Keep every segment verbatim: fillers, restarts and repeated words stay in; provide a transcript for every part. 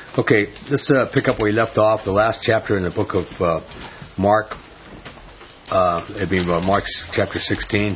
Okay, let's uh, pick up where we left off, the last chapter in the book of uh, Mark. Uh, it'd be uh, Mark chapter sixteen.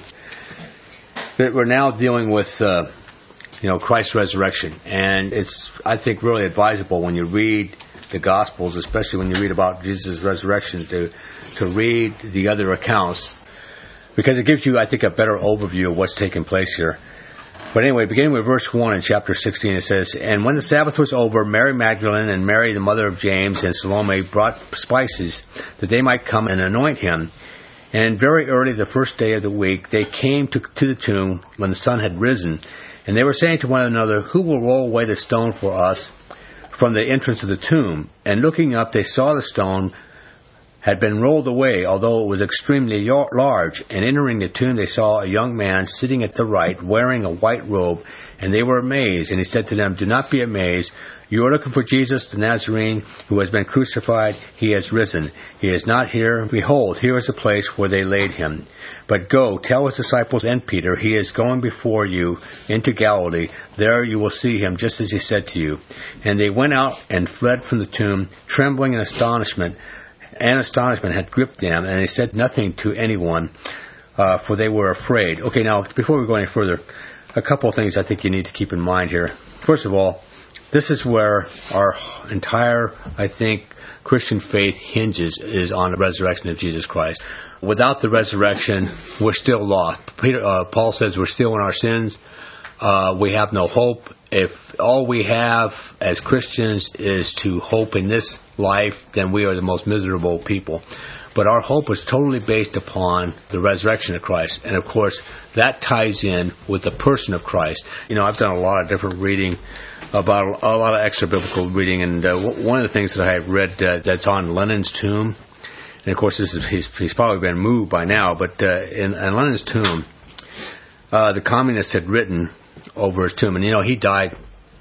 But we're now dealing with, uh, you know, Christ's resurrection. And it's, I think, really advisable when you read the Gospels, especially when you read about Jesus' resurrection, to, to read the other accounts, because it gives you, I think, a better overview of what's taking place here. But anyway, beginning with verse one in chapter sixteen, it says, "And when the Sabbath was over, Mary Magdalene and Mary, the mother of James, and Salome brought spices that they might come and anoint him. And very early the first day of the week, they came to, to the tomb when the sun had risen. And they were saying to one another, 'Who will roll away the stone for us from the entrance of the tomb?' And looking up, they saw the stone had been rolled away, although it was extremely large. And entering the tomb, they saw a young man sitting at the right, wearing a white robe, and they were amazed. And he said to them, 'Do not be amazed. You are looking for Jesus, the Nazarene, who has been crucified. He has risen. He is not here. Behold, here is the place where they laid him. But go, tell his disciples and Peter, he is going before you into Galilee. There you will see him, just as he said to you.' And they went out and fled from the tomb, trembling in astonishment. And astonishment had gripped them, and they said nothing to anyone, uh, for they were afraid." Okay, now, before we go any further, a couple of things I think you need to keep in mind here. First of all, this is where our entire, I think, Christian faith hinges, is on the resurrection of Jesus Christ. Without the resurrection, we're still lost. Peter, uh, Paul says we're still in our sins. Uh, we have no hope. If all we have as Christians is to hope in this life, then we are the most miserable people. But our hope is totally based upon the resurrection of Christ. And of course, that ties in with the person of Christ. You know, I've done a lot of different reading about a lot of extra biblical reading, and uh, one of the things that I've read uh, that's on Lenin's tomb, and of course this is, he's, he's probably been moved by now, but uh, in, in Lenin's tomb, uh, the communists had written over his tomb, and you know, he died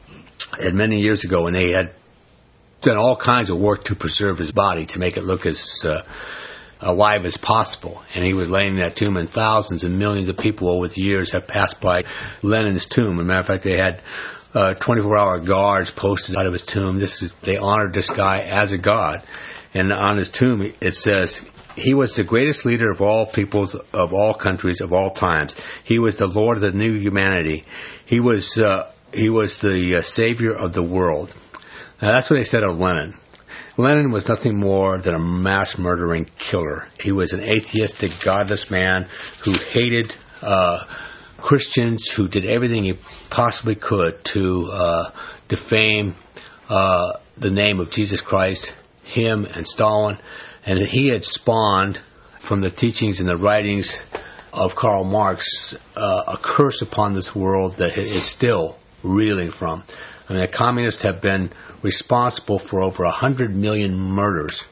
many years ago, and they had done all kinds of work to preserve his body, to make it look as uh, alive as possible. And he was laying in that tomb, and thousands and millions of people over the years have passed by Lenin's tomb. As a matter of fact, they had uh, twenty-four hour guards posted out of his tomb. This is, they honored this guy as a god. And on his tomb, it says, "He was the greatest leader of all peoples, of all countries, of all times. He was the Lord of the new humanity. He was uh, he was the uh, savior of the world." Now, that's what they said of Lenin. Lenin was nothing more than a mass murdering killer. He was an atheistic, godless man who hated uh, Christians, who did everything he possibly could to uh, defame uh, the name of Jesus Christ, him and Stalin. And he had spawned from the teachings and the writings of Karl Marx uh, a curse upon this world that is still reeling from. I mean, the communists have been responsible for over one hundred million murders.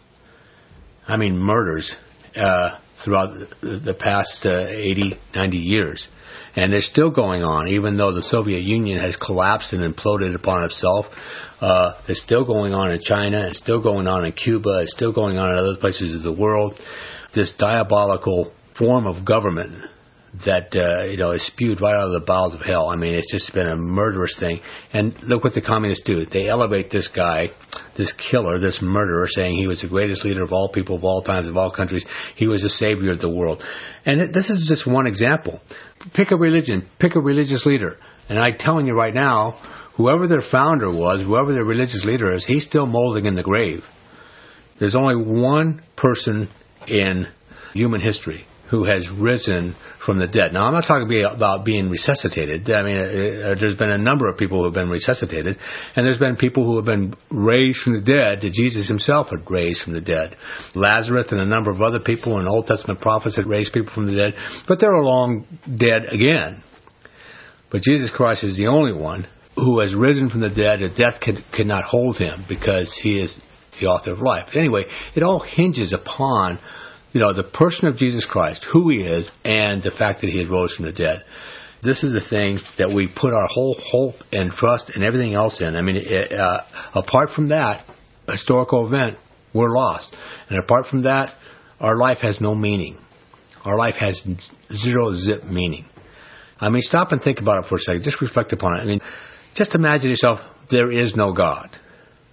I mean, murders uh, throughout the, the past uh, eighty, ninety years. And they're still going on, even though the Soviet Union has collapsed and imploded upon itself. Uh, it's still going on in China. It's still going on in Cuba. It's still going on in other places of the world. This diabolical form of government that uh, you know is spewed right out of the bowels of hell. I mean, it's just been a murderous thing. And look what the communists do. They elevate this guy, this killer, this murderer, saying he was the greatest leader of all people, of all times, of all countries. He was the savior of the world. And it, this is just one example. Pick a religion. Pick a religious leader. And I'm telling you right now, whoever their founder was, whoever their religious leader is, he's still molding in the grave. There's only one person in human history who has risen from the dead. Now, I'm not talking about being resuscitated. I mean, uh, there's been a number of people who have been resuscitated, and there's been people who have been raised from the dead that Jesus himself had raised from the dead. Lazarus and a number of other people and Old Testament prophets had raised people from the dead, but they're long dead again. But Jesus Christ is the only one who has risen from the dead, and death can, cannot hold him because he is the author of life. Anyway, it all hinges upon, you know, the person of Jesus Christ, who he is, and the fact that he has rose from the dead. This is the thing that we put our whole hope and trust and everything else in. I mean, it, uh, apart from that historical event, we're lost. And apart from that, our life has no meaning. Our life has zero zip meaning. I mean, stop and think about it for a second. Just reflect upon it. I mean, just imagine yourself, there is no God.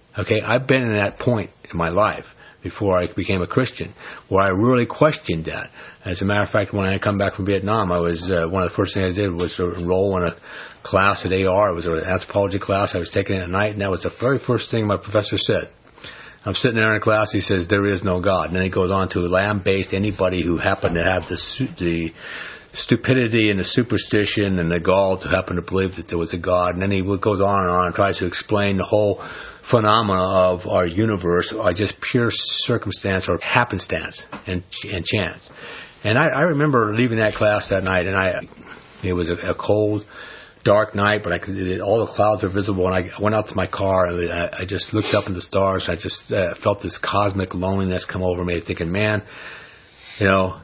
Okay, I've been in that point in my life before I became a Christian, where I really questioned that. As a matter of fact, when I come back from Vietnam, I was uh, one of the first things I did was to enroll in a class at A R. It was an anthropology class. I was taking it at night, and that was the very first thing my professor said. I'm sitting there in class. He says, "There is no God," and then he goes on to lambaste anybody who happened to have the the stupidity and the superstition and the gall to happen to believe that there was a God. And then he goes on and on and tries to explain the whole phenomena of our universe are just pure circumstance or happenstance and, and chance. And I, I remember leaving that class that night, and I it was a, a cold, dark night, but I could, all the clouds were visible, and I went out to my car, and I, I just looked up at the stars, and I just uh, felt this cosmic loneliness come over me, thinking, man, you know,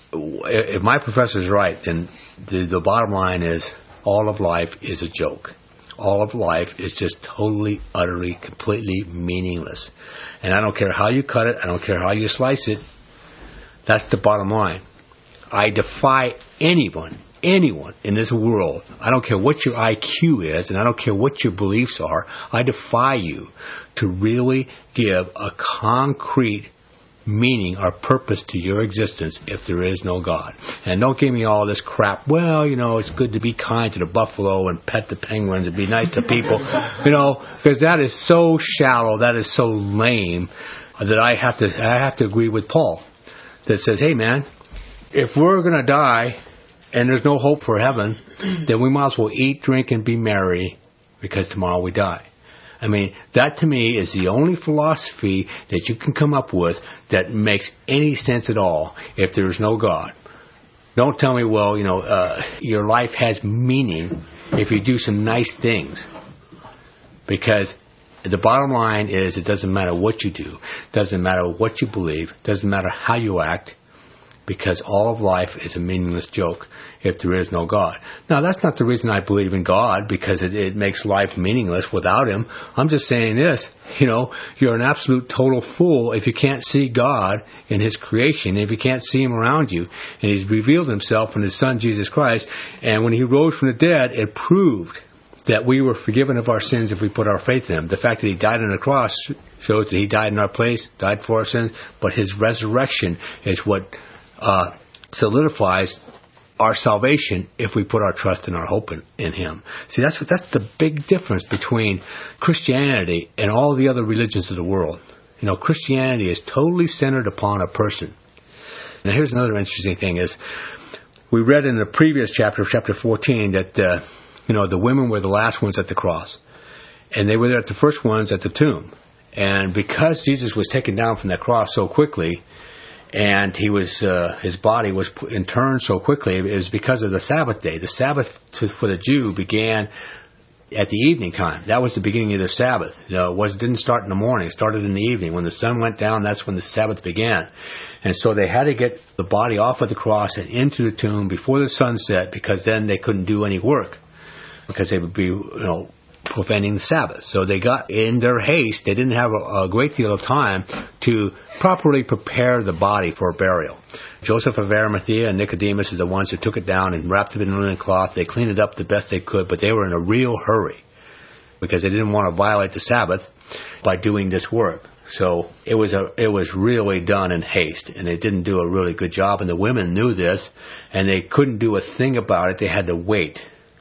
if my professor's right, then the, the bottom line is all of life is a joke. All of life is just totally, utterly, completely meaningless. And I don't care how you cut it. I don't care how you slice it. That's the bottom line. I defy anyone, anyone in this world. I don't care what your I Q is, and I don't care what your beliefs are. I defy you to really give a concrete meaning or purpose to your existence if there is no God. And don't give me all this crap, well, you know, it's good to be kind to the buffalo and pet the penguins and be nice to people, you know, because that is so shallow, that is so lame, that I have to I have to agree with Paul that says, hey man, if we're going to die and there's no hope for heaven, then we might as well eat, drink, and be merry because tomorrow we die. I mean, that to me is the only philosophy that you can come up with that makes any sense at all if there is no God. Don't tell me, well, you know, uh, your life has meaning if you do some nice things. Because the bottom line is it doesn't matter what you do. It doesn't matter what you believe. It doesn't matter how you act. Because all of life is a meaningless joke if there is no God. Now, that's not the reason I believe in God, because it, it makes life meaningless without Him. I'm just saying this, you know, you're an absolute total fool if you can't see God in His creation, if you can't see Him around you. And He's revealed Himself in His Son, Jesus Christ. And when He rose from the dead, it proved that we were forgiven of our sins if we put our faith in Him. The fact that He died on the cross shows that He died in our place, died for our sins, but His resurrection is what Uh, solidifies our salvation if we put our trust and our hope in, in Him. See, that's what, that's the big difference between Christianity and all the other religions of the world. You know, Christianity is totally centered upon a person. Now, here's another interesting thing: is we read in the previous chapter, chapter fourteen, that uh, you know the women were the last ones at the cross, and they were there at the first ones at the tomb. And because Jesus was taken down from that cross so quickly, and he was, uh, his body was interned so quickly, it was because of the Sabbath day. The Sabbath to, for the Jew began at the evening time. That was the beginning of their Sabbath. You know, it was, didn't start in the morning. It started in the evening. When the sun went down, that's when the Sabbath began. And so they had to get the body off of the cross and into the tomb before the sun set, because then they couldn't do any work, because they would be, you know, profaning the Sabbath. So they got, in their haste, they didn't have a, a great deal of time to properly prepare the body for burial. Joseph of Arimathea and Nicodemus are the ones who took it down and wrapped it in a linen cloth. They cleaned it up the best they could, but they were in a real hurry because they didn't want to violate the Sabbath by doing this work. So it was a, it was really done in haste, and they didn't do a really good job. And the women knew this, and they couldn't do a thing about it. They had to wait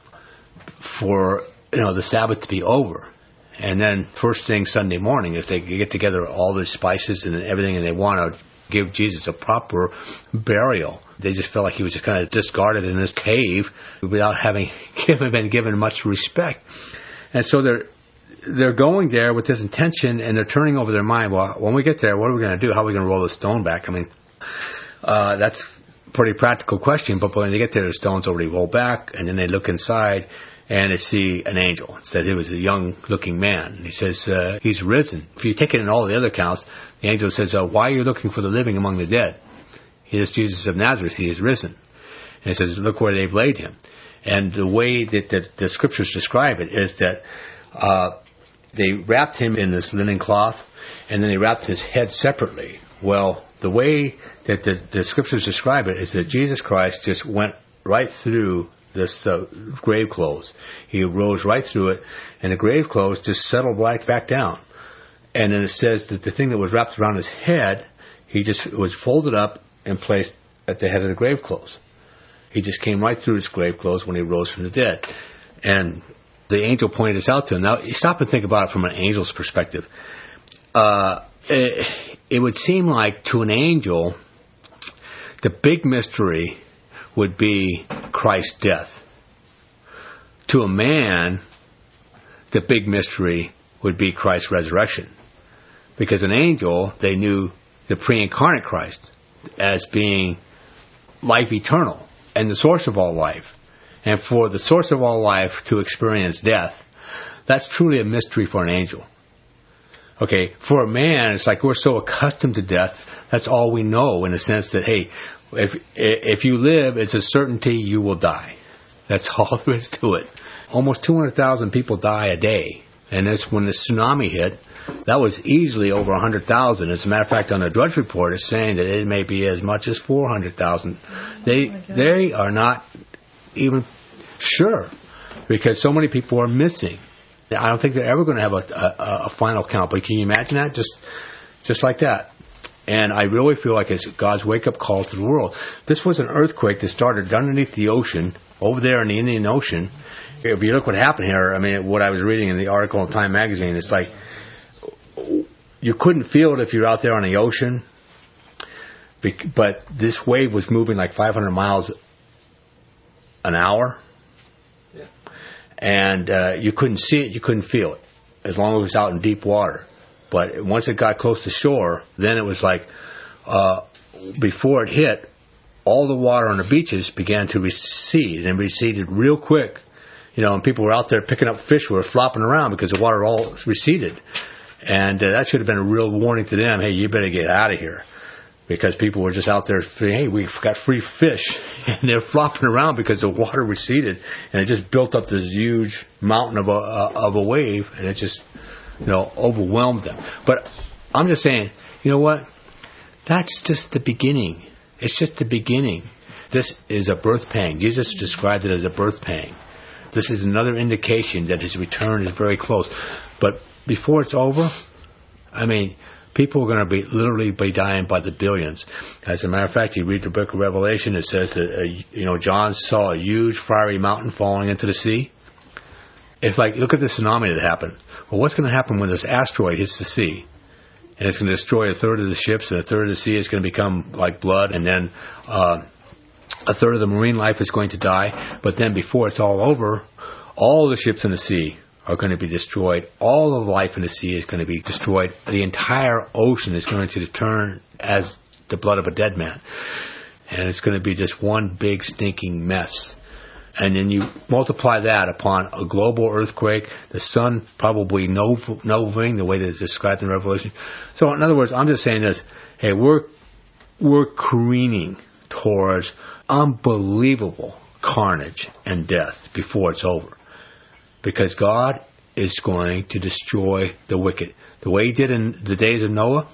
for, you know, the Sabbath to be over. And then first thing Sunday morning is they get together all the spices and everything, and they want to give Jesus a proper burial. They just felt like he was just kind of discarded in this cave without having given, been given much respect. And so they're they're going there with this intention, and they're turning over their mind, well, when we get there, what are we going to do? How are we going to roll the stone back? I mean, uh, that's a pretty practical question, but when they get there, the stone's already rolled back, and then they look inside, and they see an angel. It said he was a young-looking man. And he says, uh, he's risen. If you take it in all the other accounts, the angel says, uh, why are you looking for the living among the dead? He is Jesus of Nazareth. He is risen. And he says, look where they've laid him. And the way that the, the scriptures describe it is that uh, they wrapped him in this linen cloth, and then they wrapped his head separately. Well, the way that the, the scriptures describe it is that Jesus Christ just went right through this uh, grave clothes. He rose right through it, and the grave clothes just settled right back down. And then it says that the thing that was wrapped around his head, he just it was folded up and placed at the head of the grave clothes. He just came right through his grave clothes when he rose from the dead. And the angel pointed this out to him. Now, you stop and think about it from an angel's perspective. Uh, it, it would seem like to an angel, the big mystery would be Christ's death. To a man, the big mystery would be Christ's resurrection. Because an angel, they knew the pre-incarnate Christ as being life eternal and the source of all life. And for the source of all life to experience death, that's truly a mystery for an angel. Okay, for a man, it's like we're so accustomed to death, that's all we know, in the sense that, hey, if if you live, it's a certainty you will die. That's all there is to it. Almost two hundred thousand people die a day. And that's when the tsunami hit. That was easily over one hundred thousand. As a matter of fact, on the Drudge Report, it's saying that it may be as much as four hundred thousand. They they are not even sure because so many people are missing. I don't think they're ever going to have a, a, a final count. But can you imagine that? Just just like that. And I really feel like it's God's wake-up call to the world. This was an earthquake that started underneath the ocean, over there in the Indian Ocean. If you look what happened here, I mean, what I was reading in the article in Time Magazine, it's like you couldn't feel it if you're out there on the ocean, but this wave was moving like five hundred miles an hour, yeah. and uh, you couldn't see it, you couldn't feel it, as long as it was out in deep water. But once it got close to shore, then it was like, uh, before it hit, all the water on the beaches began to recede, and receded real quick. You know, and people were out there picking up fish who were flopping around because the water all receded. And uh, that should have been a real warning to them, hey, you better get out of here. Because people were just out there saying, hey, we've got free fish. And they're flopping around because the water receded. And it just built up this huge mountain of a, uh, of a wave. And it just, you know, overwhelmed them. But I'm just saying, you know what? That's just the beginning. It's just the beginning. This is a birth pang. Jesus described it as a birth pang. This is another indication that his return is very close. But before it's over, I mean, people are going to be literally be dying by the billions. As a matter of fact, you read the book of Revelation, it says that, uh, you know, John saw a huge fiery mountain falling into the sea. It's like, look at the tsunami that happened. Well, what's going to happen when this asteroid hits the sea? And it's going to destroy a third of the ships, and a third of the sea is going to become like blood, and then uh, a third of the marine life is going to die. But then before it's all over, all the ships in the sea are going to be destroyed. All of life in the sea is going to be destroyed. The entire ocean is going to turn as the blood of a dead man. And it's going to be just one big stinking mess. And then you multiply that upon a global earthquake, the sun probably nov- novaing, the way that it's described in Revelation. So in other words, I'm just saying this, hey, we're, we're careening towards unbelievable carnage and death before it's over. Because God is going to destroy the wicked. The way he did in the days of Noah,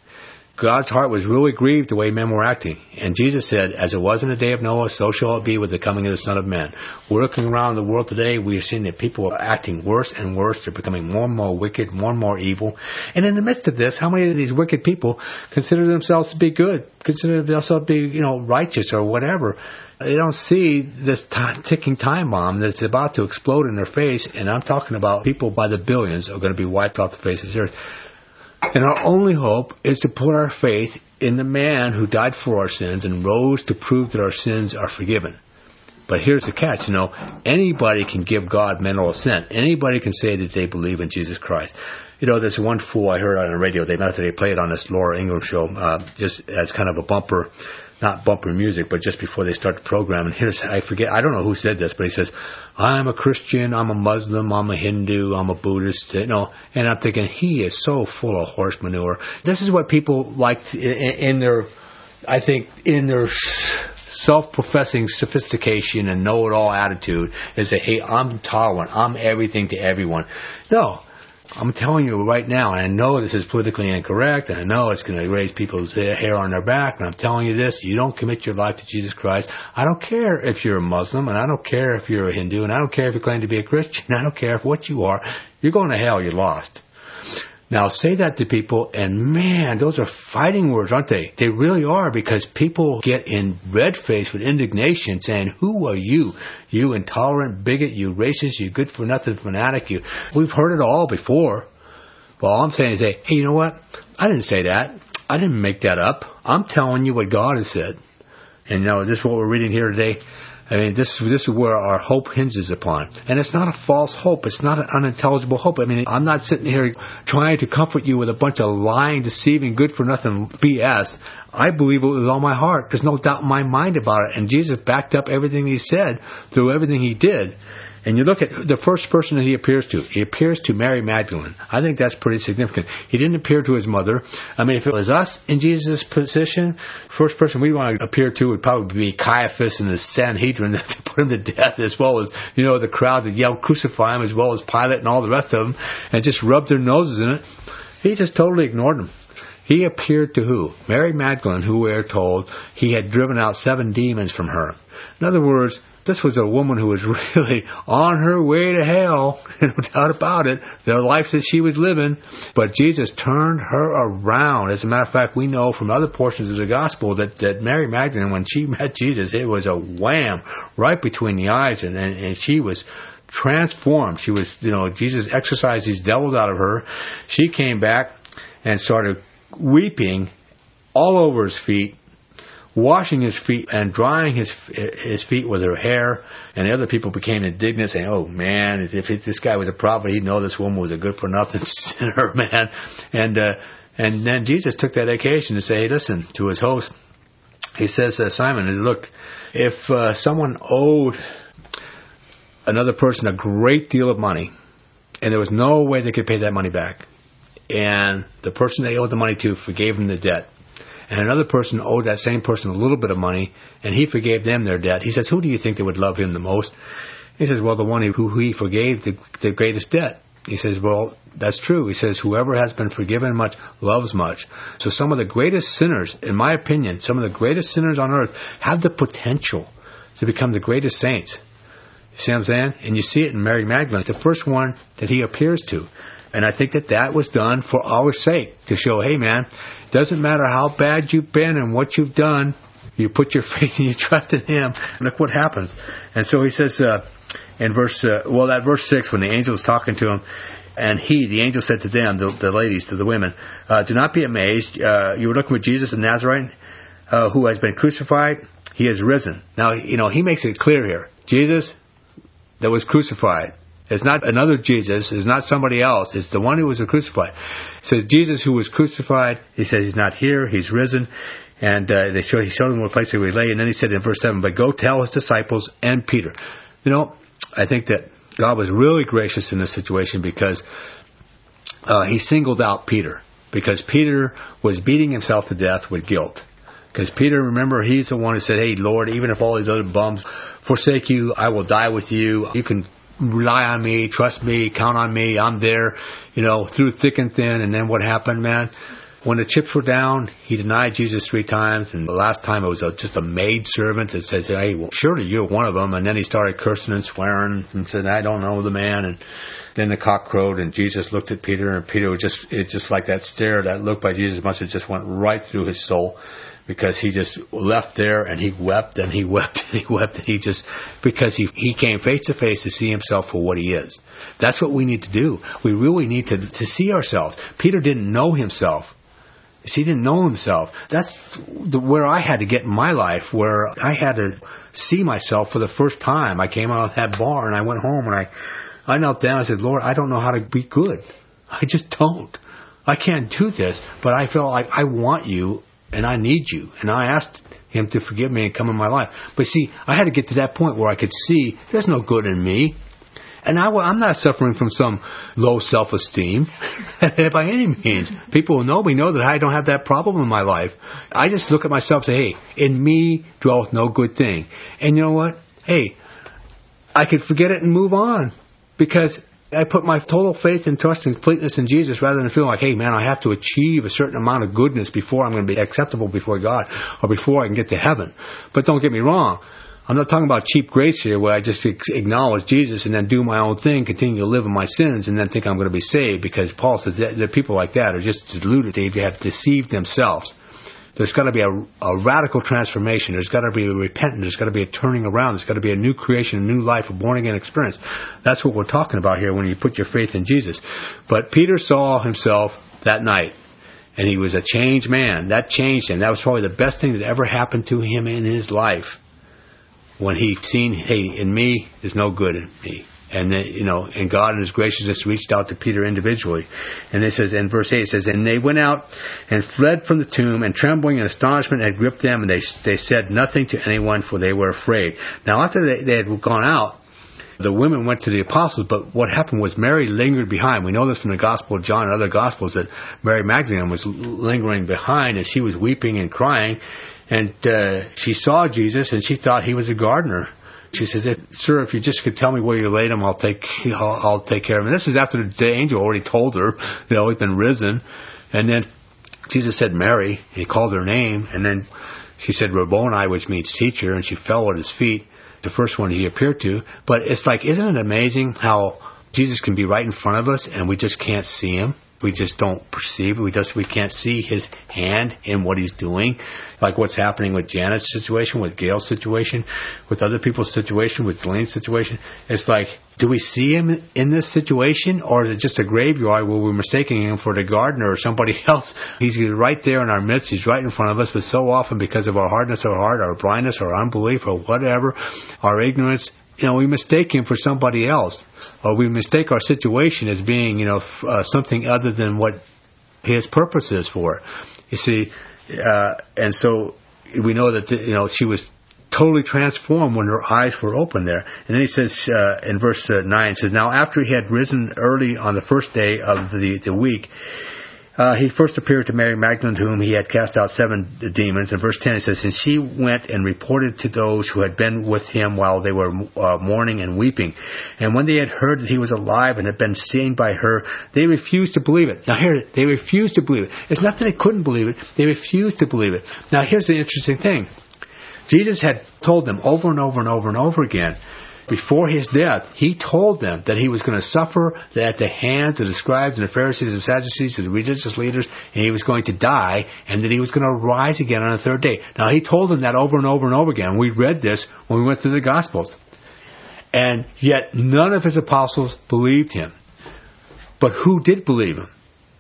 God's heart was really grieved the way men were acting. And Jesus said, as it was in the day of Noah, so shall it be with the coming of the Son of Man. We're looking around the world today, we are seeing that people are acting worse and worse. They're becoming more and more wicked, more and more evil. And in the midst of this, how many of these wicked people consider themselves to be good, consider themselves to be, you know, righteous or whatever? They don't see this t- ticking time bomb that's about to explode in their face. And I'm talking about people by the billions are going to be wiped off the face of the earth. And our only hope is to put our faith in the man who died for our sins and rose to prove that our sins are forgiven. But here's the catch, you know, anybody can give God mental assent. Anybody can say that they believe in Jesus Christ. You know, there's one fool I heard on the radio, they not that they play it on this Laura Ingraham show, uh, just as kind of a bumper, not bumper music, but just before they start the program. And here's, I forget, I don't know who said this, but he says, I'm a Christian, I'm a Muslim, I'm a Hindu, I'm a Buddhist, you know. And I'm thinking, he is so full of horse manure. This is what people like in, in their, I think, in their self-professing sophistication and know-it-all attitude, is that, hey, I'm tolerant, I'm everything to everyone. No. I'm telling you right now, and I know this is politically incorrect, and I know it's going to raise people's hair on their back, and I'm telling you this, you don't commit your life to Jesus Christ. I don't care if you're a Muslim, and I don't care if you're a Hindu, and I don't care if you claim to be a Christian, I don't care if what you are. You're going to hell, you're lost. Now, say that to people, and man, those are fighting words, aren't they? They really are, because people get in red-faced with indignation saying, who are you? You intolerant bigot, you racist, you good-for-nothing fanatic. You. We've heard it all before. Well, all I'm saying is, hey, you know what? I didn't say that. I didn't make that up. I'm telling you what God has said. And, you know, this is what we're reading here today. I mean, this, this is where our hope hinges upon. And it's not a false hope. It's not an unintelligible hope. I mean, I'm not sitting here trying to comfort you with a bunch of lying, deceiving, good-for-nothing B S. I believe it with all my heart. There's no doubt in my mind about it. And Jesus backed up everything he said through everything he did. And you look at the first person that he appears to. He appears to Mary Magdalene. I think that's pretty significant. He didn't appear to his mother. I mean, if it was us in Jesus' position, first person we want to appear to would probably be Caiaphas and the Sanhedrin that put him to death, as well as, you know, the crowd that yelled, crucify him, as well as Pilate and all the rest of them, and just rubbed their noses in it. He just totally ignored them. He appeared to who? Mary Magdalene, who we are told he had driven out seven demons from her. In other words, this was a woman who was really on her way to hell, no doubt about it, the life that she was living. But Jesus turned her around. As a matter of fact, we know from other portions of the gospel that, that Mary Magdalene, when she met Jesus, it was a wham right between the eyes, and, and, and she was transformed. She was, you know, Jesus exorcised these devils out of her. She came back and started weeping all over his feet, washing his feet and drying his his feet with her hair, and the other people became indignant, saying, oh, man, if, if this guy was a prophet, he'd know this woman was a good-for-nothing sinner, man. And uh, and then Jesus took that occasion to say, hey, listen, to his host, he says, uh, Simon, look, if uh, someone owed another person a great deal of money, and there was no way they could pay that money back, and the person they owed the money to forgave them the debt, and another person owed that same person a little bit of money, and he forgave them their debt. He says, who do you think that would love him the most? He says, well, the one who he forgave the, the greatest debt. He says, well, that's true. He says, whoever has been forgiven much loves much. So some of the greatest sinners, in my opinion, some of the greatest sinners on earth have the potential to become the greatest saints. You see what I'm saying? And you see it in Mary Magdalene, the first one that he appears to. And I think that that was done for our sake, to show, hey, man, it doesn't matter how bad you've been and what you've done, you put your faith and you trust in him, and look what happens. And so he says uh, in verse, uh, well, that verse six, when the angel is talking to him, and he, the angel, said to them, the, the ladies, to the women, uh, do not be amazed. Uh, you were looking for Jesus of Nazareth, uh, who has been crucified. He has risen. Now, you know, he makes it clear here. Jesus that was crucified. It's not another Jesus. It's not somebody else. It's the one who was crucified. It says Jesus who was crucified. He says he's not here. He's risen. And uh, they showed, he showed them what place they would lay. And then he said in verse seven, but go tell his disciples and Peter. You know, I think that God was really gracious in this situation, because uh, he singled out Peter. Because Peter was beating himself to death with guilt. Because Peter, remember, he's the one who said, hey, Lord, even if all these other bums forsake you, I will die with you. You can rely on me, trust me, count on me. I'm there, you know, through thick and thin. And then what happened, man? When the chips were down, he denied Jesus three times. And the last time it was a, just a maid servant that says, hey, well, surely you're one of them. And then he started cursing and swearing and said, I don't know the man. And then the cock crowed, and Jesus looked at Peter, and Peter was just, it just like that stare, that look by Jesus must have just went right through his soul. Because he just left there, and he wept, and he wept, and he wept, and he just, because he he came face to face to see himself for what he is. That's what we need to do. We really need to to see ourselves. Peter didn't know himself. He didn't know himself. That's the, where I had to get in my life, where I had to see myself for the first time. I came out of that bar, and I went home, and I, I knelt down and I said, Lord, I don't know how to be good. I just don't. I can't do this, but I feel like I want you. And I need you. And I asked him to forgive me and come in my life. But see, I had to get to that point where I could see there's no good in me. And I, I'm not suffering from some low self-esteem by any means. People who know me know that I don't have that problem in my life. I just look at myself and say, hey, in me dwelleth no good thing. And you know what? Hey, I could forget it and move on. Because I put my total faith and trust and completeness in Jesus, rather than feeling like, hey, man, I have to achieve a certain amount of goodness before I'm going to be acceptable before God, or before I can get to heaven. But don't get me wrong. I'm not talking about cheap grace here where I just acknowledge Jesus and then do my own thing, continue to live in my sins, and then think I'm going to be saved, because Paul says that the people like that are just deluded. They have deceived themselves. There's got to be a, a radical transformation. There's got to be a repentance. There's got to be a turning around. There's got to be a new creation, a new life, a born-again experience. That's what we're talking about here when you put your faith in Jesus. But Peter saw himself that night, and he was a changed man. That changed him. That was probably the best thing that ever happened to him in his life, when he seen, hey, in me, there's no good in me. And then, you know, and God in His graciousness reached out to Peter individually. And it says in verse eight, it says, and they went out and fled from the tomb, and trembling and astonishment had gripped them, and they they said nothing to anyone, for they were afraid. Now, after they, they had gone out, the women went to the apostles, but what happened was Mary lingered behind. We know this from the Gospel of John and other Gospels, that Mary Magdalene was lingering behind, and she was weeping and crying. And uh, she saw Jesus, and she thought he was a gardener. She says, if, sir, if you just could tell me where you laid him, I'll take I'll, I'll take care of him. And this is after the angel already told her, you know, he'd been risen. And then Jesus said, Mary. He called her name. And then she said, Rabboni, which means teacher. And she fell at his feet, the first one he appeared to. But it's like, isn't it amazing how Jesus can be right in front of us and we just can't see him? We just don't perceive it. We just we can't see his hand in what he's doing. Like what's happening with Janet's situation, with Gail's situation, with other people's situation, with Delane's situation. It's like, do we see him in this situation, or is it just a graveyard where we're mistaking him for the gardener or somebody else? He's right there in our midst. He's right in front of us, but so often because of our hardness of heart, our blindness, our unbelief, or whatever, our ignorance, you know, we mistake him for somebody else, or we mistake our situation as being, you know, f- uh, something other than what his purpose is for. You see, uh, and so we know that, the, you know, she was totally transformed when her eyes were open there. And then he says uh, in verse uh, nine, it says, now after he had risen early on the first day of the, the week, Uh, he first appeared to Mary Magdalene, to whom he had cast out seven demons. In verse ten it says, and she went and reported to those who had been with him while they were uh, mourning and weeping. And when they had heard that he was alive and had been seen by her, they refused to believe it. Now here, they refused to believe it. It's not that they couldn't believe it. They refused to believe it. Now here's the interesting thing. Jesus had told them over and over and over and over again, before his death, he told them that he was going to suffer at the hands of the scribes and the Pharisees and the Sadducees and the religious leaders, and he was going to die, and that he was going to rise again on the third day. Now, he told them that over and over and over again. We read this when we went through the Gospels. And yet, none of his apostles believed him. But who did believe him?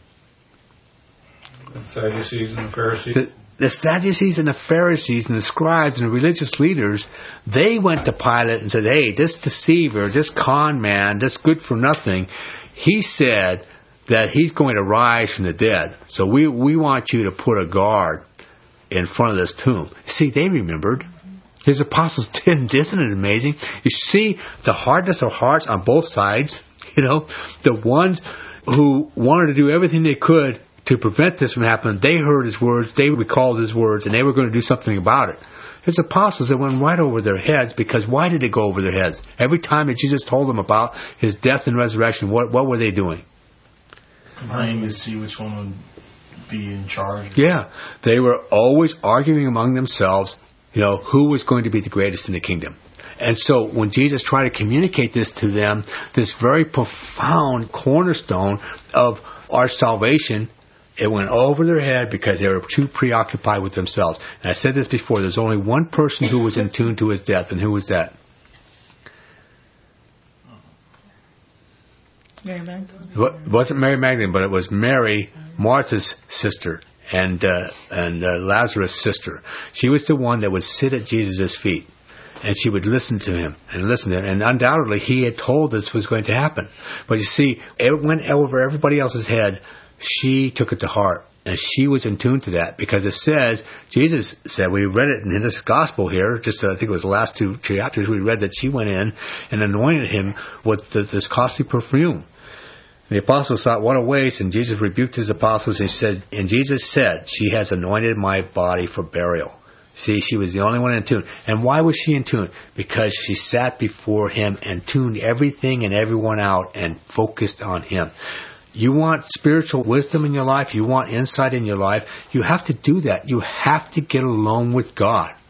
The Sadducees and the Pharisees. The, The Sadducees and the Pharisees and the scribes and the religious leaders, they went to Pilate and said, hey, this deceiver, this con man, this good for nothing, he said that he's going to rise from the dead. So we, we want you to put a guard in front of this tomb. See, they remembered. His apostles didn't. Isn't it amazing? You see the hardness of hearts on both sides. You know, the ones who wanted to do everything they could to prevent this from happening, they heard his words, they recalled his words, and they were going to do something about it. His apostles, it went right over their heads, because why did it go over their heads? Every time that Jesus told them about his death and resurrection, what, what were they doing? Trying to see which one would be in charge. Yeah, they were always arguing among themselves, you know, who was going to be the greatest in the kingdom. And so when Jesus tried to communicate this to them, this very profound cornerstone of our salvation, it went over their head because they were too preoccupied with themselves. And I said this before, there's only one person who was in tune to his death, and who was that? Mary Magdalene. It wasn't Mary Magdalene, but it was Mary, Martha's sister, and uh, and uh, Lazarus' sister. She was the one that would sit at Jesus' feet, and she would listen to him and listen to him. And undoubtedly, he had told this was going to happen. But you see, it went over everybody else's head. She took it to heart, and she was in tune to that, because it says, Jesus said, we read it in this gospel here, just uh, I think it was the last two chapters, we read that she went in and anointed him with the, this costly perfume. The apostles thought, what a waste, and Jesus rebuked his apostles, and he said, and Jesus said, she has anointed my body for burial. See, she was the only one in tune. And why was she in tune? Because she sat before him and tuned everything and everyone out and focused on him. You want spiritual wisdom in your life, you want insight in your life, you have to do that. You have to get alone with God.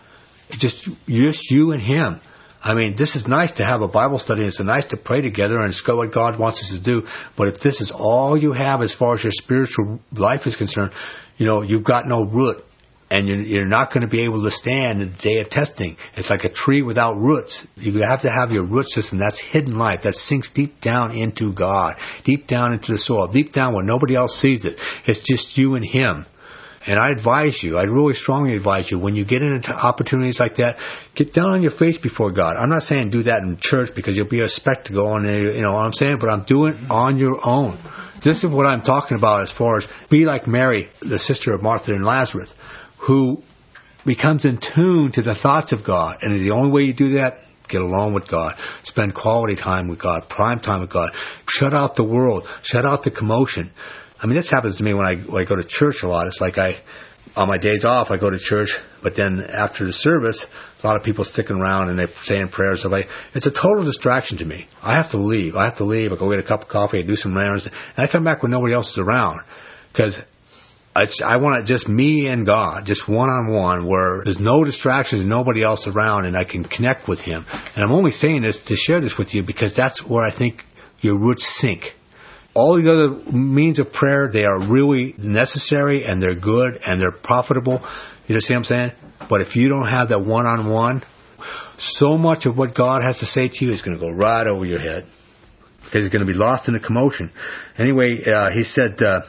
just just you and him. I mean, this is nice to have a Bible study. It's nice to pray together and it's what God wants us to do. But if this is all you have as far as your spiritual life is concerned, you know, you've got no root. And you're, you're not going to be able to stand in the day of testing. It's like a tree without roots. You have to have your root system. That's hidden life. That sinks deep down into God, deep down into the soil, deep down where nobody else sees it. It's just you and him. And I advise you, I really strongly advise you, when you get into opportunities like that, get down on your face before God. I'm not saying do that in church because you'll be a spectacle, and you know what I'm saying, but I'm doing it on your own. This is what I'm talking about as far as be like Mary, the sister of Martha and Lazarus, who becomes in tune to the thoughts of God. And the only way you do that, get along with God. Spend quality time with God, prime time with God. Shut out the world. Shut out the commotion. I mean, this happens to me when I, when I go to church a lot. It's like I, on my days off, I go to church, but then after the service, a lot of people sticking around and they're saying prayers. So I, it's a total distraction to me. I have to leave. I have to leave. I go get a cup of coffee, I do some errands, and I come back when nobody else is around. Because It's, I want it just me and God, just one-on-one, where there's no distractions, nobody else around, and I can connect with him. And I'm only saying this to share this with you because that's where I think your roots sink. All these other means of prayer, they are really necessary, and they're good, and they're profitable. You know see what I'm saying? But if you don't have that one-on-one, so much of what God has to say to you is going to go right over your head because it's going to be lost in the commotion. Anyway, uh, he said... Uh,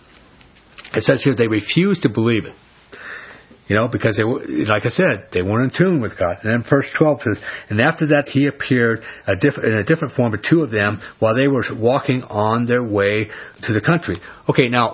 It says here they refused to believe it, you know, because they were, like I said, they weren't in tune with God. And then verse twelve says, and after that he appeared a diff- in a different form to two of them while they were walking on their way to the country. Okay, now,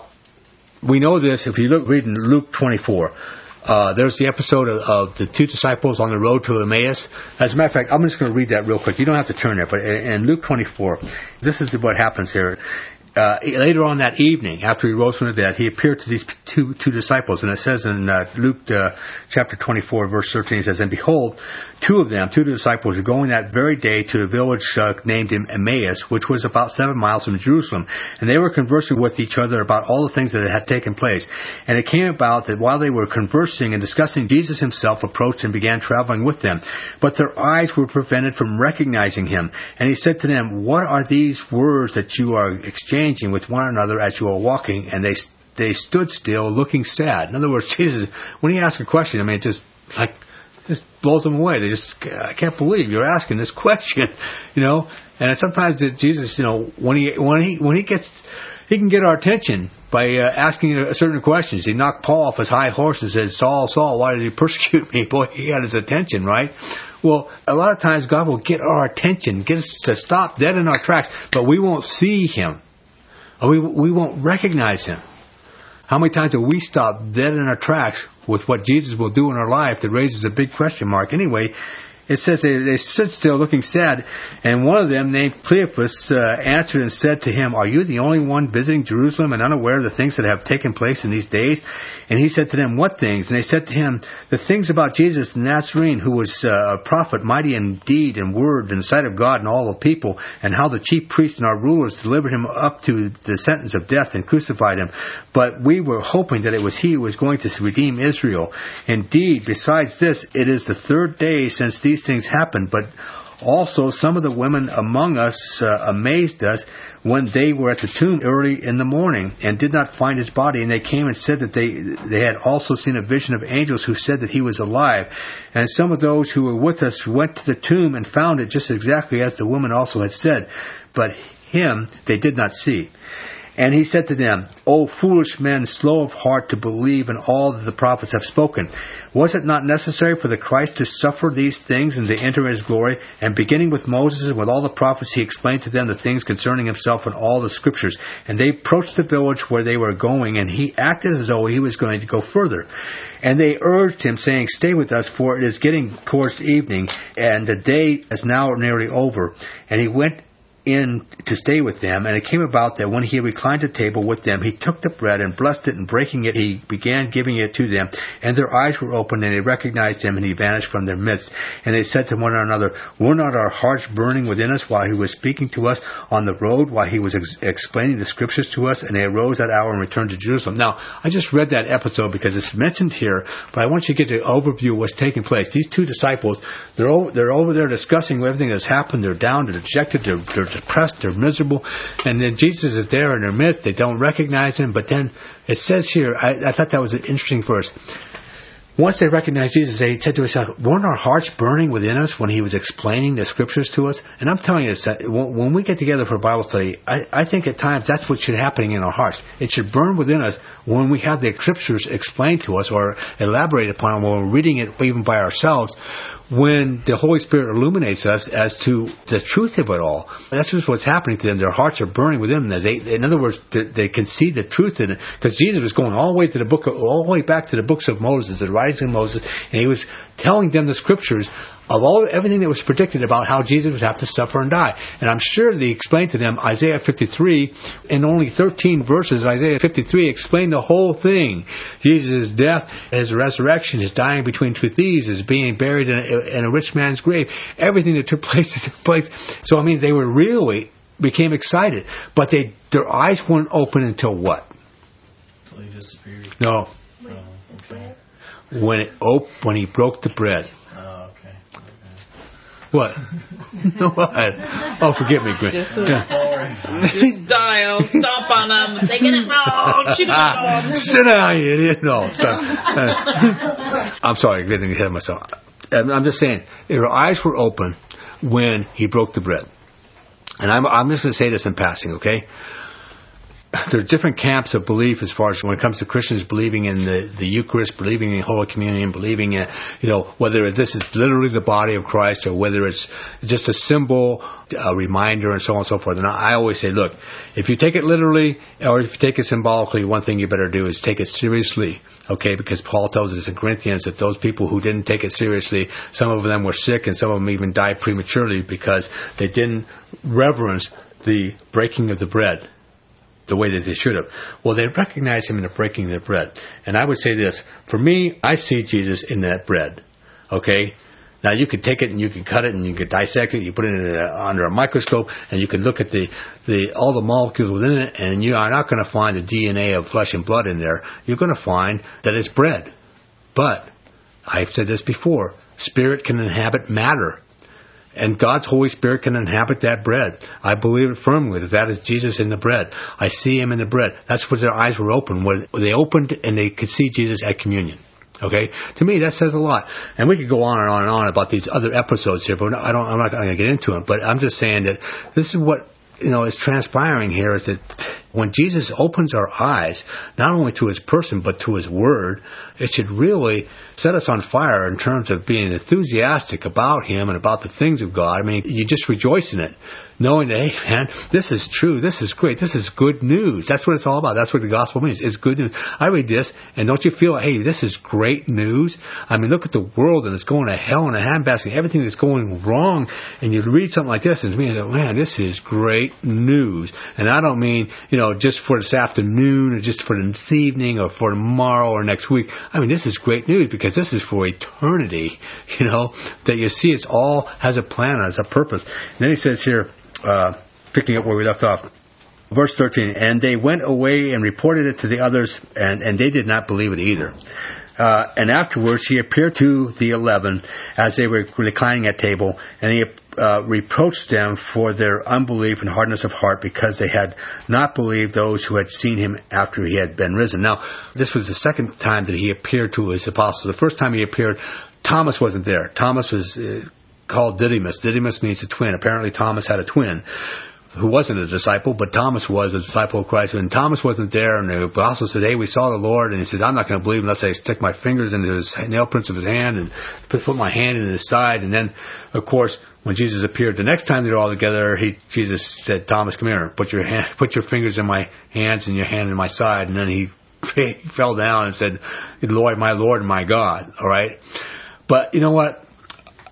we know this if you look, read in Luke twenty-four. Uh, there's the episode of, of the two disciples on the road to Emmaus. As a matter of fact, I'm just going to read that real quick. You don't have to turn there, but in, in Luke twenty-four, this is what happens here. Uh, later on that evening, after he rose from the dead, he appeared to these two, two disciples. And it says in uh, Luke uh, chapter twenty-four, verse thirteen, it says, and behold, two of them, two of the disciples, were going that very day to a village uh, named Emmaus, which was about seven miles from Jerusalem. And they were conversing with each other about all the things that had taken place. And it came about that while they were conversing and discussing, Jesus himself approached and began traveling with them. But their eyes were prevented from recognizing him. And he said to them, what are these words that you are exchanging with one another as you are walking? And they they stood still, looking sad. In other words, Jesus, when he asks a question, I mean, it just like just blows them away. They just, I can't believe you're asking this question, you know. And sometimes Jesus, you know, when he when he when he gets, he can get our attention by uh, asking certain questions. He knocked Paul off his high horse and said, Saul, Saul, why did you persecute me? Boy, he had his attention, right? Well, a lot of times God will get our attention, get us to stop dead in our tracks, but we won't see him. We we won't recognize him. How many times have we stopped dead in our tracks with what Jesus will do in our life that raises a big question mark? Anyway, it says they, they stood still looking sad, and one of them, named Cleophas, uh, answered and said to him, are you the only one visiting Jerusalem and unaware of the things that have taken place in these days? And he said to them, what things? And they said to him, the things about Jesus the Nazarene, who was uh, a prophet, mighty in deed and word in the sight of God and all the people, and how the chief priests and our rulers delivered him up to the sentence of death and crucified him. But we were hoping that it was he who was going to redeem Israel. Indeed, besides this, it is the third day since these things happened, but also some of the women among us uh, amazed us when they were at the tomb early in the morning and did not find his body, and they came and said that they they had also seen a vision of angels who said that he was alive. And some of those who were with us went to the tomb and found it just exactly as the woman also had said, but him they did not see. And he said to them, O foolish men, slow of heart to believe in all that the prophets have spoken. Was it not necessary for the Christ to suffer these things and to enter his glory? And beginning with Moses and with all the prophets, he explained to them the things concerning himself in all the scriptures. And they approached the village where they were going, and he acted as though he was going to go further. And they urged him, saying, stay with us, for it is getting towards evening, and the day is now nearly over. And he went in to stay with them. And it came about that when he reclined at table with them, he took the bread and blessed it, and breaking it, he began giving it to them. And their eyes were opened, and they recognized him, and he vanished from their midst. And they said to one another, were not our hearts burning within us while he was speaking to us on the road, while he was ex- explaining the scriptures to us? And they arose that hour and returned to Jerusalem. Now, I just read that episode because it's mentioned here, but I want you to get the overview of what's taking place. These two disciples, they're over, they're over there discussing everything that's happened. They're down, they're dejected, they're, they're depressed, they're miserable. And then Jesus is there in their midst. They don't recognize him. But then it says here, I, I thought that was an interesting verse. Once they recognized Jesus, they said to themselves, weren't our hearts burning within us when he was explaining the scriptures to us? And I'm telling you, when we get together for a Bible study, I, I think at times that's what should be happening in our hearts. It should burn within us when we have the scriptures explained to us or elaborated upon when we're reading it even by ourselves, when the Holy Spirit illuminates us as to the truth of it all. That's just what's happening to them. Their hearts are burning within them. They, in other words, they, they can see the truth in it. Because Jesus was going all the way to the book, of, all the way back to the books of Moses, the writings of Moses, and he was telling them the scriptures of all everything that was predicted about how Jesus would have to suffer and die. And I'm sure that he explained to them Isaiah fifty-three, in only thirteen verses. Isaiah fifty-three explained the whole thing. Jesus' death, his resurrection, his dying between two thieves, his being buried in a, in a rich man's grave, everything that took place took place. So I mean, they were really became excited, but they their eyes weren't open until what? Until he disappeared. No. Oh, okay. When it op- when he broke the bread. Oh, okay. okay. What? What? Oh, forgive me, Gwen. Just style, stomp on them, taking it wrong, shoot ah, sit down, you idiot. No, sorry. Uh, I'm sorry, I'm getting ahead of myself. I'm just saying, their eyes were open when he broke the bread. And I'm, I'm just going to say this in passing, okay? There are different camps of belief as far as when it comes to Christians believing in the, the Eucharist, believing in Holy Communion, believing in, you know, whether this is literally the body of Christ or whether it's just a symbol, a reminder, and so on and so forth. And I always say, look, if you take it literally or if you take it symbolically, one thing you better do is take it seriously, okay? Because Paul tells us in Corinthians that those people who didn't take it seriously, some of them were sick and some of them even died prematurely because they didn't reverence the breaking of the bread the way that they should have. Well, they recognize him in the breaking of the bread. And I would say this, for me, I see Jesus in that bread. Okay? Now, you can take it and you can cut it and you can dissect it, you put it in a, under a microscope, and you can look at the, the all the molecules within it, and you are not going to find the D N A of flesh and blood in there. You're going to find that it's bread. But, I've said this before, spirit can inhabit matter. And God's Holy Spirit can inhabit that bread. I believe it firmly that that is Jesus in the bread. I see him in the bread. That's what their eyes were open. When they opened and they could see Jesus at communion. Okay? To me, that says a lot. And we could go on and on and on about these other episodes here, but I don't, I'm not going to get into them. But I'm just saying that this is what, you know, is transpiring here is that when Jesus opens our eyes, not only to his person, but to his word, it should really set us on fire in terms of being enthusiastic about him and about the things of God. I mean, you just rejoice in it, knowing that, hey, man, this is true, this is great, this is good news. That's what it's all about. That's what the gospel means. It's good news. I read this, and don't you feel, hey, this is great news? I mean, look at the world, and it's going to hell in a handbasket, everything that's going wrong, and you read something like this, and you mean, man, this is great news. And I don't mean, you know, just for this afternoon, or just for this evening, or for tomorrow, or next week. I mean, this is great news, because this is for eternity, you know, that you see it's all has a plan, has a purpose. And then he says here, Uh, picking up where we left off, verse thirteen, and they went away and reported it to the others, and, and they did not believe it either. Uh, and afterwards he appeared to the eleven as they were reclining at table, and he uh, reproached them for their unbelief and hardness of heart, because they had not believed those who had seen him after he had been risen. Now, this was the second time that he appeared to his apostles. The first time he appeared, Thomas wasn't there. Thomas was Uh, called Didymus. Didymus means a twin. Apparently Thomas had a twin who wasn't a disciple, but Thomas was a disciple of Christ. When Thomas wasn't there, and the apostles said, hey, we saw the Lord, and he says, I'm not going to believe unless I stick my fingers into his nail prints of his hand and put my hand in his side. And then, of course, when Jesus appeared the next time they were all together, he, Jesus said, Thomas, come here, put your hand, put your fingers in my hands and your hand in my side. And then he, he fell down and said, Lord, my Lord and my God. All right. But you know what?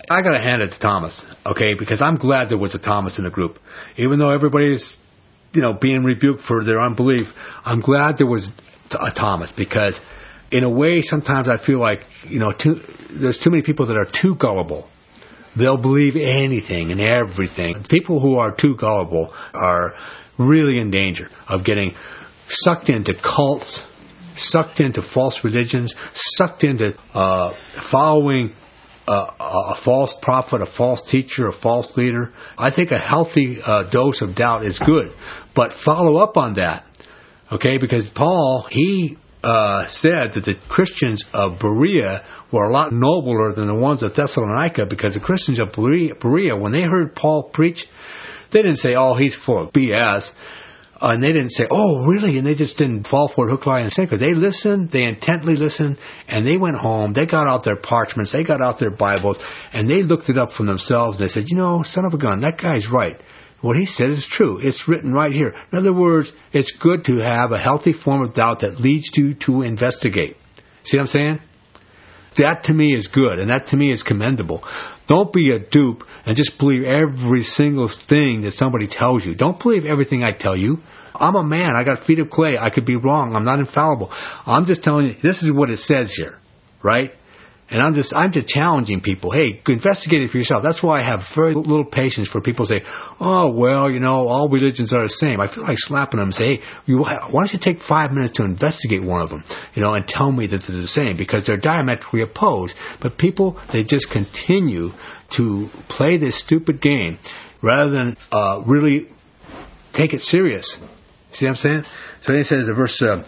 I got to hand it to Thomas, okay, because I'm glad there was a Thomas in the group. Even though everybody's, you know, being rebuked for their unbelief, I'm glad there was a Thomas, because in a way, sometimes I feel like, you know, too, there's too many people that are too gullible. They'll believe anything and everything. People who are too gullible are really in danger of getting sucked into cults, sucked into false religions, sucked into uh, following uh, a false prophet, a false teacher, a false leader. I think a healthy uh, dose of doubt is good, but follow up on that, okay? Because Paul, he uh, said that the Christians of Berea were a lot nobler than the ones of Thessalonica, because the Christians of Berea, Berea when they heard Paul preach, they didn't say, oh, he's full of B S. Uh, and they didn't say, oh, really? And they just didn't fall for it, hook, line, and sinker. They listened, they intently listened, and they went home. They got out their parchments, they got out their Bibles, and they looked it up for themselves. And they said, you know, son of a gun, that guy's right. What he said is true. It's written right here. In other words, it's good to have a healthy form of doubt that leads you to investigate. See what I'm saying? That to me is good, and that to me is commendable. Don't be a dupe and just believe every single thing that somebody tells you. Don't believe everything I tell you. I'm a man. I got feet of clay. I could be wrong. I'm not infallible. I'm just telling you, this is what it says here, right? And I'm just I'm just challenging people. Hey, investigate it for yourself. That's why I have very little patience for people who say, oh, well, you know, all religions are the same. I feel like slapping them and say, hey, you, why don't you take five minutes to investigate one of them, you know, and tell me that they're the same, because they're diametrically opposed. But people, they just continue to play this stupid game rather than uh, really take it serious. See what I'm saying? So then he says in verse... Uh,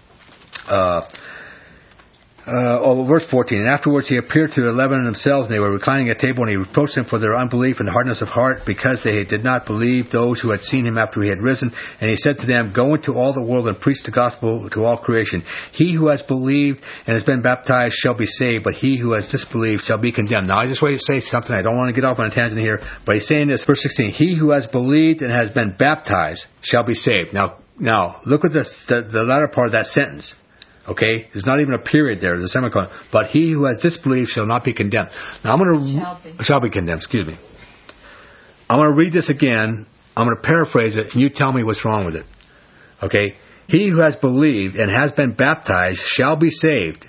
uh, Uh, oh, verse fourteen, and afterwards he appeared to the eleven themselves, and they were reclining at table, and he reproached them for their unbelief and hardness of heart, because they did not believe those who had seen him after he had risen. And he said to them, go into all the world and preach the gospel to all creation. He who has believed and has been baptized shall be saved, but he who has disbelieved shall be condemned. Now, I just want to say something. I don't want to get off on a tangent here, but he's saying this, verse sixteen, he who has believed and has been baptized shall be saved. Now, now look at this, the, the latter part of that sentence. Okay, there's not even a period there. There's a semicolon. But he who has disbelieved shall not be condemned. Now I'm going to shall be. shall be condemned. Excuse me. I'm going to read this again. I'm going to paraphrase it, and you tell me what's wrong with it. Okay, he who has believed and has been baptized shall be saved.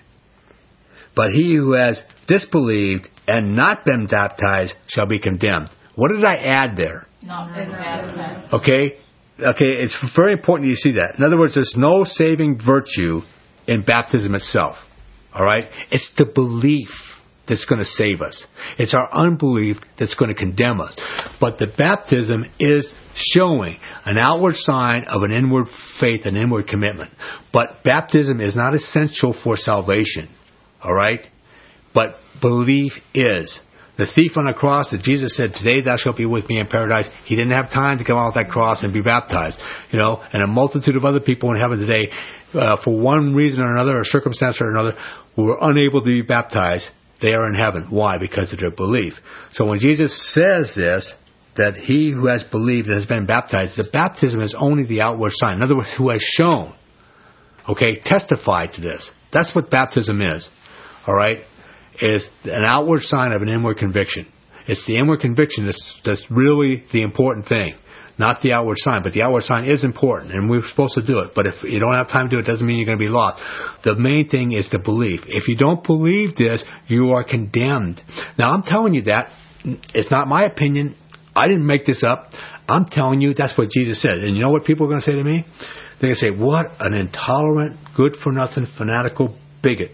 But he who has disbelieved and not been baptized shall be condemned. What did I add there? Not been baptized. Okay, okay. It's very important you see that. In other words, there's no saving virtue in baptism itself. All right? It's the belief that's going to save us. It's our unbelief that's going to condemn us. But the baptism is showing an outward sign of an inward faith, an inward commitment. But baptism is not essential for salvation. All right? But belief is. The thief on the cross that Jesus said, today thou shalt be with me in paradise, he didn't have time to come off that cross and be baptized. You know, and a multitude of other people in heaven today, uh, for one reason or another, or circumstance or another, who were unable to be baptized, they are in heaven. Why? Because of their belief. So when Jesus says this, that he who has believed and has been baptized, the baptism is only the outward sign. In other words, who has shown, okay, testified to this. That's what baptism is. All right? Is an outward sign of an inward conviction. It's the inward conviction that's, that's really the important thing, not the outward sign. But the outward sign is important, and we're supposed to do it. But if you don't have time to do it, it doesn't mean you're going to be lost. The main thing is the belief. If you don't believe this, you are condemned. Now, I'm telling you that. It's not my opinion. I didn't make this up. I'm telling you that's what Jesus said. And you know what people are going to say to me? They're going to say, what an intolerant, good-for-nothing, fanatical bigot.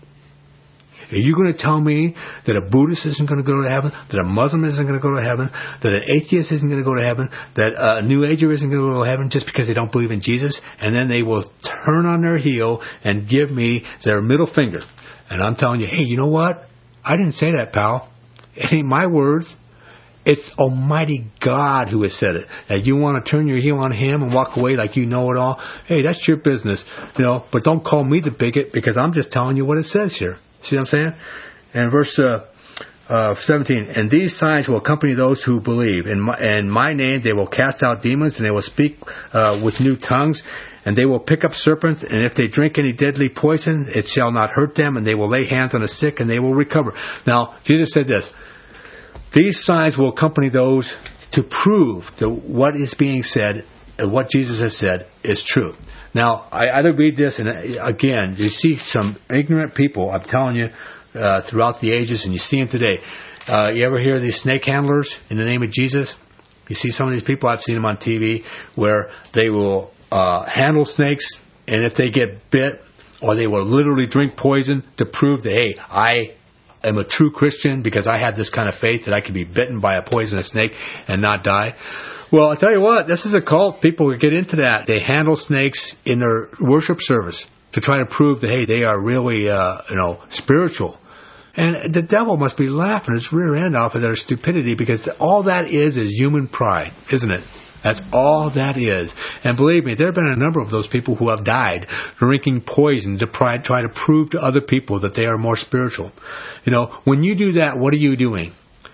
Are you going to tell me that a Buddhist isn't going to go to heaven, that a Muslim isn't going to go to heaven, that an atheist isn't going to go to heaven, that a New Ager isn't going to go to heaven just because they don't believe in Jesus? And then they will turn on their heel and give me their middle finger. And I'm telling you, hey, you know what? I didn't say that, pal. It ain't my words. It's Almighty God who has said it. And you want to turn your heel on Him and walk away like you know it all? Hey, that's your business. You know, but don't call me the bigot, because I'm just telling you what it says here. See what I'm saying? And verse uh, uh, seventeen, and these signs will accompany those who believe. In my, in my name they will cast out demons, and they will speak uh, with new tongues, and they will pick up serpents, and if they drink any deadly poison, it shall not hurt them, and they will lay hands on the sick, and they will recover. Now, Jesus said this, These signs will accompany those to prove that what is being said and what Jesus has said is true. Now, I, I read this, and again, you see some ignorant people, I'm telling you, uh, throughout the ages, and you see them today. Uh, you ever hear these snake handlers in the name of Jesus? You see some of these people, I've seen them on T V, where they will uh, handle snakes, and if they get bit, or they will literally drink poison to prove that, hey, I am a true Christian because I have this kind of faith that I can be bitten by a poisonous snake and not die. Well, I tell you what, this is a cult. People get into that. They handle snakes in their worship service to try to prove that, hey, they are really, uh, you know, spiritual. And the devil must be laughing his rear end off of their stupidity, because all that is is human pride, isn't it? That's all that is. And believe me, there have been a number of those people who have died drinking poison to try, try to prove to other people that they are more spiritual. You know, when you do that, what are you doing?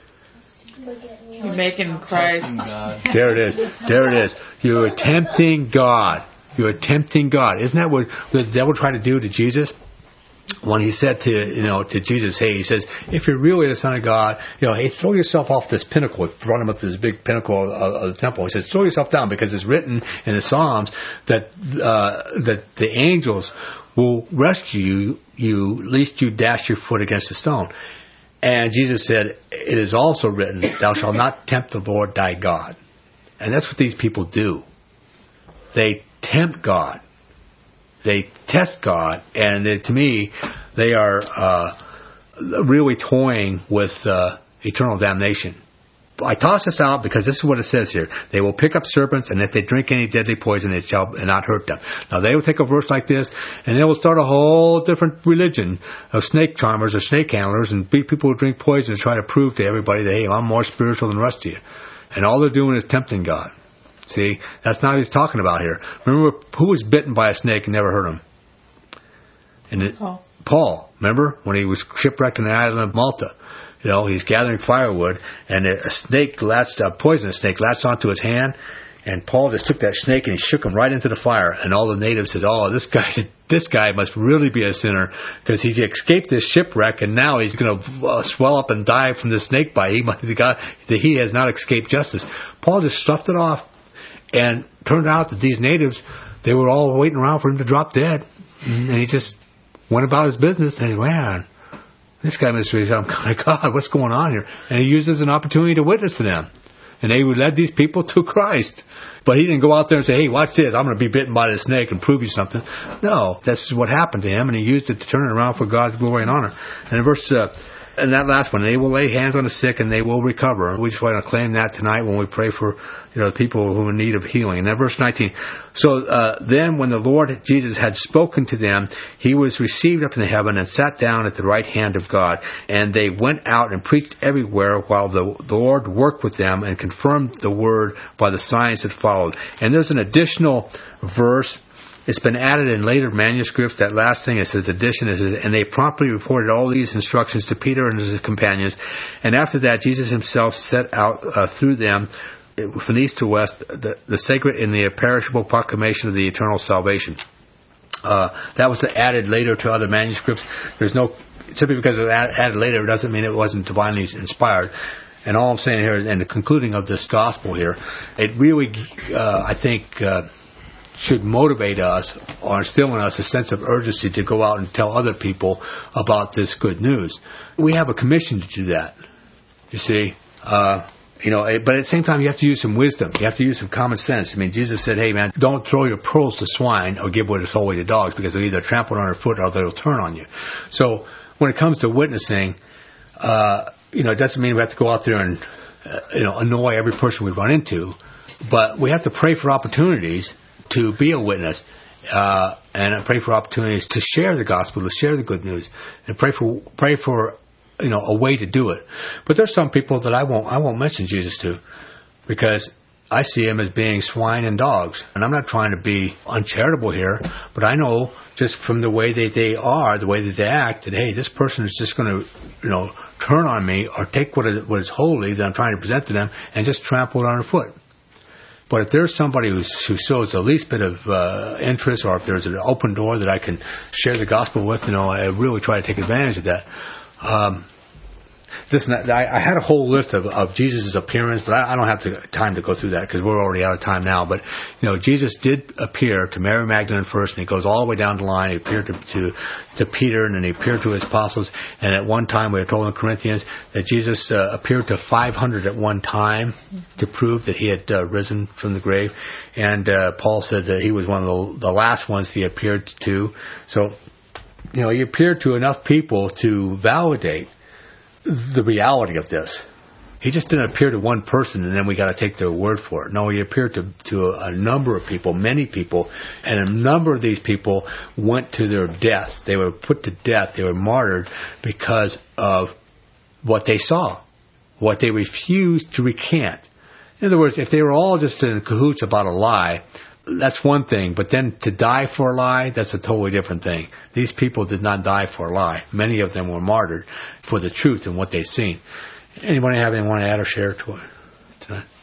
You're making Christ. There it is. There it is. You're tempting God. You're tempting God. Isn't that what the devil tried to do to Jesus? When he said to, you know, to Jesus, hey, he says, if you're really the Son of God, you know, hey, throw yourself off this pinnacle. He brought him up to this big pinnacle of, of the temple. He says, throw yourself down, because it's written in the Psalms that uh, that the angels will rescue you, you, lest you dash your foot against a stone. And Jesus said, it is also written, thou shalt not tempt the Lord thy God. And that's what these people do. They tempt God. They test God, and they, to me, they are uh, really toying with uh, eternal damnation. I toss this out because this is what it says here. They will pick up serpents, and if they drink any deadly poison, it shall not hurt them. Now, they will take a verse like this, and they will start a whole different religion of snake charmers or snake handlers, and be people who drink poison to try to prove to everybody that, hey, I'm more spiritual than the rest of you. And all they're doing is tempting God. See, that's not what he's talking about here. Remember, who was bitten by a snake and never hurt him? And it, Paul. Paul, remember, when he was shipwrecked on the island of Malta. You know, he's gathering firewood, and a snake latched, a poisonous snake latched onto his hand, and Paul just took that snake and he shook him right into the fire. And all the natives said, oh, this guy, this guy must really be a sinner, because he's escaped this shipwreck, and now he's going to uh, swell up and die from this snake bite. He, the guy, that he has not escaped justice. Paul just sloughed it off. And turned out that these natives, they were all waiting around for him to drop dead. And he just went about his business. And he went, man, this guy must be some kind of God. What's going on here? And he used it as an opportunity to witness to them. And they led these people to Christ. But he didn't go out there and say, hey, watch this. I'm going to be bitten by this snake and prove you something. No, that's what happened to him. And he used it to turn it around for God's glory and honor. And in verse... Uh, And that last one, they will lay hands on the sick and they will recover. We just want to claim that tonight when we pray for, you know, people who are in need of healing. And then verse nineteen. So uh, then when the Lord Jesus had spoken to them, he was received up into heaven and sat down at the right hand of God. And they went out and preached everywhere while the, the Lord worked with them and confirmed the word by the signs that followed. And there's an additional verse. It's been added in later manuscripts. That last thing, it says addition, it says, and they promptly reported all these instructions to Peter and his companions. And after that, Jesus himself set out uh, through them from east to west the, the sacred and the imperishable proclamation of the eternal salvation. Uh, that was added later to other manuscripts. There's no, simply because it was added later doesn't mean it wasn't divinely inspired. And all I'm saying here, and the concluding of this gospel here, it really, uh, I think, uh, should motivate us or instill in us a sense of urgency to go out and tell other people about this good news. We have a commission to do that, you see. Uh, you know, but at the same time, you have to use some wisdom. You have to use some common sense. I mean, Jesus said, hey, man, don't throw your pearls to swine or give what is holy to dogs, because they'll either trample on their foot or they'll turn on you. So when it comes to witnessing, uh, you know, it doesn't mean we have to go out there and, uh, you know, annoy every person we run into, but we have to pray for opportunities to be a witness, uh, and pray for opportunities to share the gospel, to share the good news, and pray for pray for you know a way to do it. But there's some people that I won't I won't mention Jesus to, because I see him as being swine and dogs. And I'm not trying to be uncharitable here, but I know just from the way that they are, the way that they act, that hey, this person is just going to you know turn on me or take what is, what is holy that I'm trying to present to them and just trample it on their foot. But if there's somebody who's, who shows the least bit of uh, interest, or if there's an open door that I can share the gospel with, you know, I really try to take advantage of that. Um, this and that. I, I had a whole list of, of Jesus' appearance, but I, I don't have to, time to go through that because we're already out of time now. But, you know, Jesus did appear to Mary Magdalene first, and he goes all the way down the line. He appeared to, to, to Peter, and then he appeared to his apostles. And at one time, we were told in Corinthians that Jesus uh, appeared to five hundred at one time to prove that he had uh, risen from the grave. And uh, Paul said that he was one of the, the last ones he appeared to. So, you know, he appeared to enough people to validate the reality of this. He just didn't appear to one person and then we got to take their word for it. No, he appeared to, to a, a number of people, many people, and a number of these people went to their deaths. They were put to death. They were martyred because of what they saw, what they refused to recant. In other words, if they were all just in cahoots about a lie, that's one thing, but then to die for a lie, that's a totally different thing. These people did not die for a lie. Many of them were martyred for the truth and what they've seen. Anybody have anyone to add or share to it tonight?